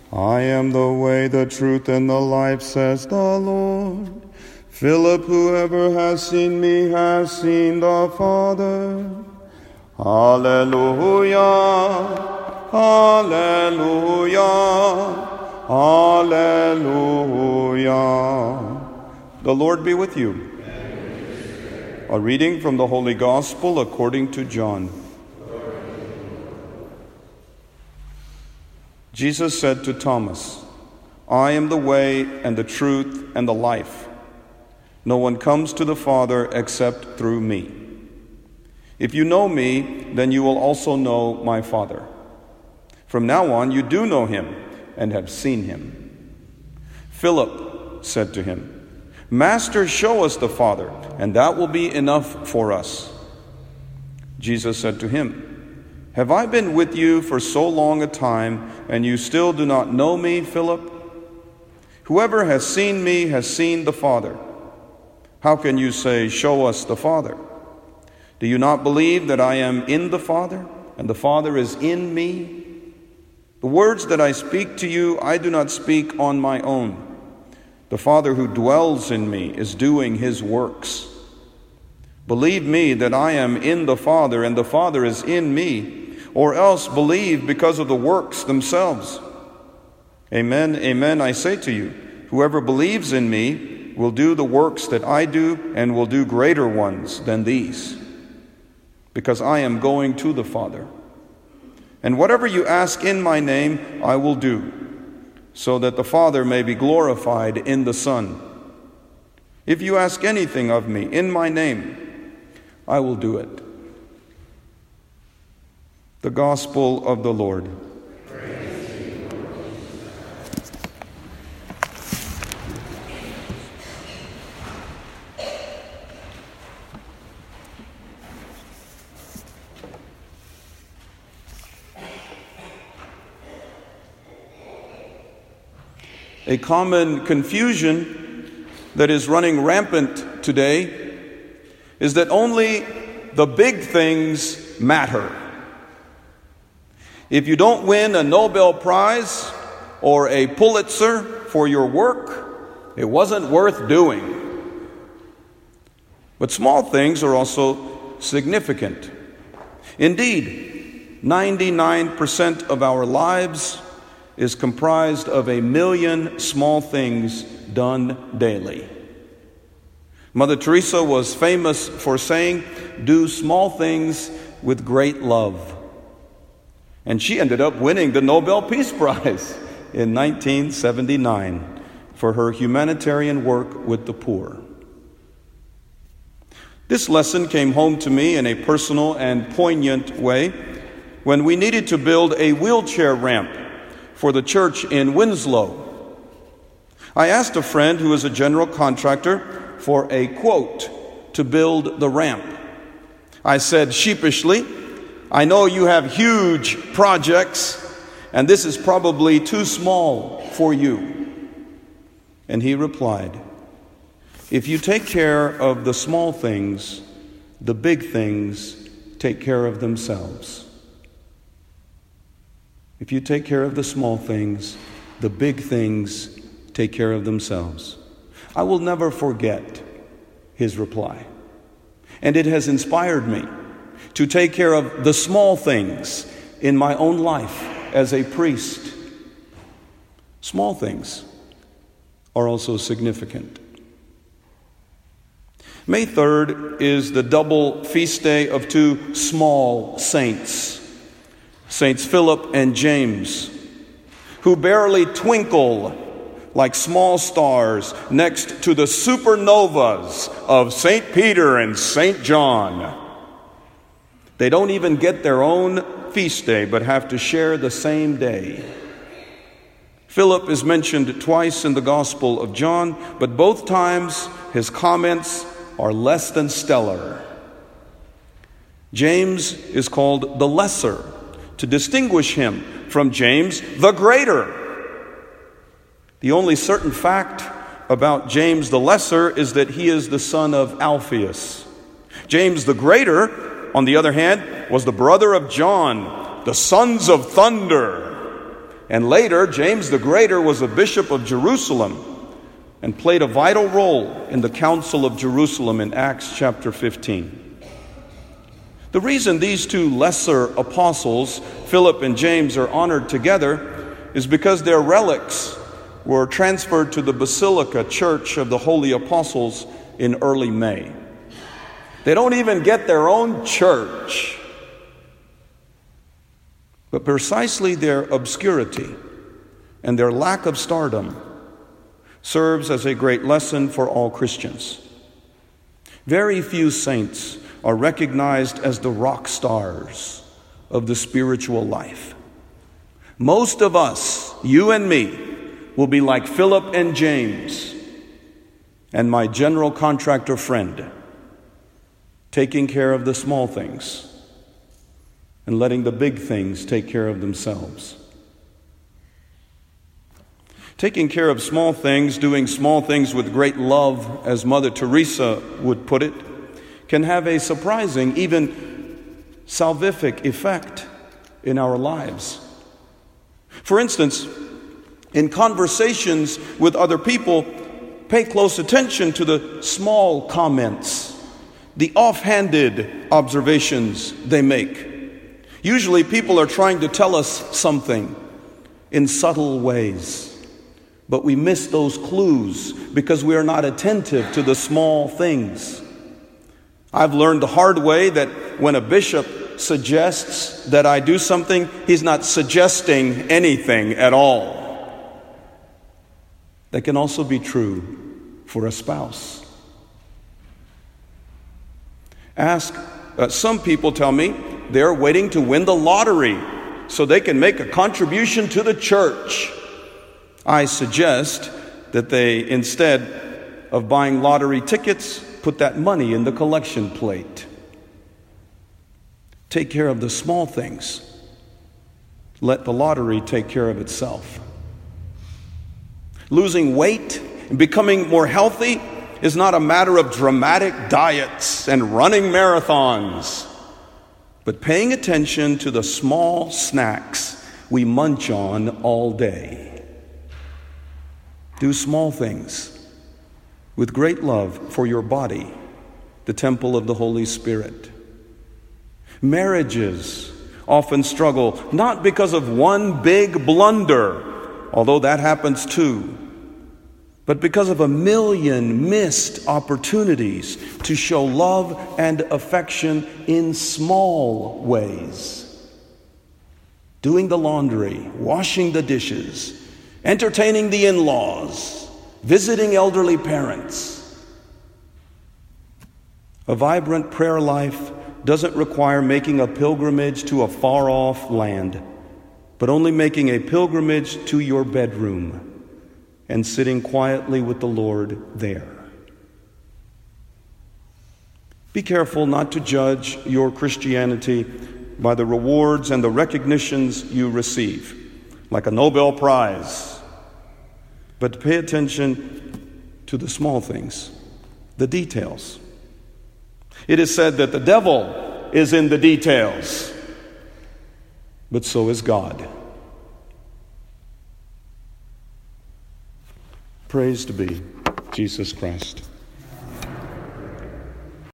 I am the way, the truth, and the life, says the Lord. Philip, whoever has seen me has seen the Father. Hallelujah, hallelujah, hallelujah. The Lord be with you. A reading from the Holy Gospel according to John. Jesus said to Thomas, I am the way and the truth and the life. No one comes to the Father except through me. If you know me, then you will also know my Father. From now on, you do know him and have seen him. Philip said to him, Master, show us the Father, and that will be enough for us. Jesus said to him, Have I been with you for so long a time, and you still do not know me, Philip? Whoever has seen me has seen the Father. How can you say, Show us the Father? Do you not believe that I am in the Father, and the Father is in me? The words that I speak to you, I do not speak on my own. The Father who dwells in me is doing his works. Believe me that I am in the Father, and the Father is in me, or else believe because of the works themselves. Amen, amen, I say to you, whoever believes in me will do the works that I do, and will do greater ones than these, because I am going to the Father. And whatever you ask in my name, I will do, so that the Father may be glorified in the Son. If you ask anything of me in my name, I will do it. The Gospel of the Lord. A common confusion that is running rampant today is that only the big things matter. If you don't win a Nobel Prize or a Pulitzer for your work, it wasn't worth doing. But small things are also significant. Indeed, 99% of our lives is comprised of 1 million small things done daily. Mother Teresa was famous for saying, do small things with great love. And she ended up winning the Nobel Peace Prize in 1979 for her humanitarian work with the poor. This lesson came home to me in a personal and poignant way when we needed to build a wheelchair ramp for the church in Winslow. I asked a friend who is a general contractor for a quote to build the ramp. I said sheepishly, I know you have huge projects, and this is probably too small for you. And he replied, if you take care of the small things, the big things take care of themselves. If you take care of the small things, the big things take care of themselves. I will never forget his reply. And it has inspired me to take care of the small things in my own life as a priest. Small things are also significant. May 3rd is the double feast day of two small saints, Saints Philip and James, who barely twinkle like small stars next to the supernovas of St. Peter and St. John. They don't even get their own feast day, but have to share the same day. Philip is mentioned twice in the Gospel of John, but both times his comments are less than stellar. James is called the lesser, to distinguish him from James the greater. The only certain fact about James the lesser is that he is the son of Alphaeus. James the greater, on the other hand, was the brother of John, the sons of thunder. And later, James the Greater was a bishop of Jerusalem and played a vital role in the Council of Jerusalem in Acts chapter 15. The reason these two lesser apostles, Philip and James, are honored together is because their relics were transferred to the Basilica Church of the Holy Apostles in early May. They don't even get their own church. But precisely their obscurity and their lack of stardom serves as a great lesson for all Christians. Very few saints are recognized as the rock stars of the spiritual life. Most of us, you and me, will be like Philip and James and my general contractor friend, taking care of the small things and letting the big things take care of themselves. Taking care of small things, doing small things with great love, as Mother Teresa would put it, can have a surprising, even salvific effect in our lives. For instance, in conversations with other people, pay close attention to the small comments, the offhanded observations they make. Usually people are trying to tell us something in subtle ways, but we miss those clues because we are not attentive to the small things. I've learned the hard way that when a bishop suggests that I do something, he's not suggesting anything at all. That can also be true for a spouse. Some people tell me they're waiting to win the lottery so they can make a contribution to the church. I suggest that they, instead of buying lottery tickets, put that money in the collection plate. Take care of the small things. Let the lottery take care of itself. Losing weight and becoming more healthy is not a matter of dramatic diets and running marathons, but paying attention to the small snacks we munch on all day. Do small things with great love for your body, the temple of the Holy Spirit. Marriages often struggle not because of one big blunder, although that happens too, but because of a million missed opportunities to show love and affection in small ways. Doing the laundry, washing the dishes, entertaining the in-laws, visiting elderly parents. A vibrant prayer life doesn't require making a pilgrimage to a far-off land, but only making a pilgrimage to your bedroom and sitting quietly with the Lord there. Be careful not to judge your Christianity by the rewards and the recognitions you receive, like a Nobel Prize, but pay attention to the small things, the details. It is said that the devil is in the details, but so is God. Praise to be Jesus Christ.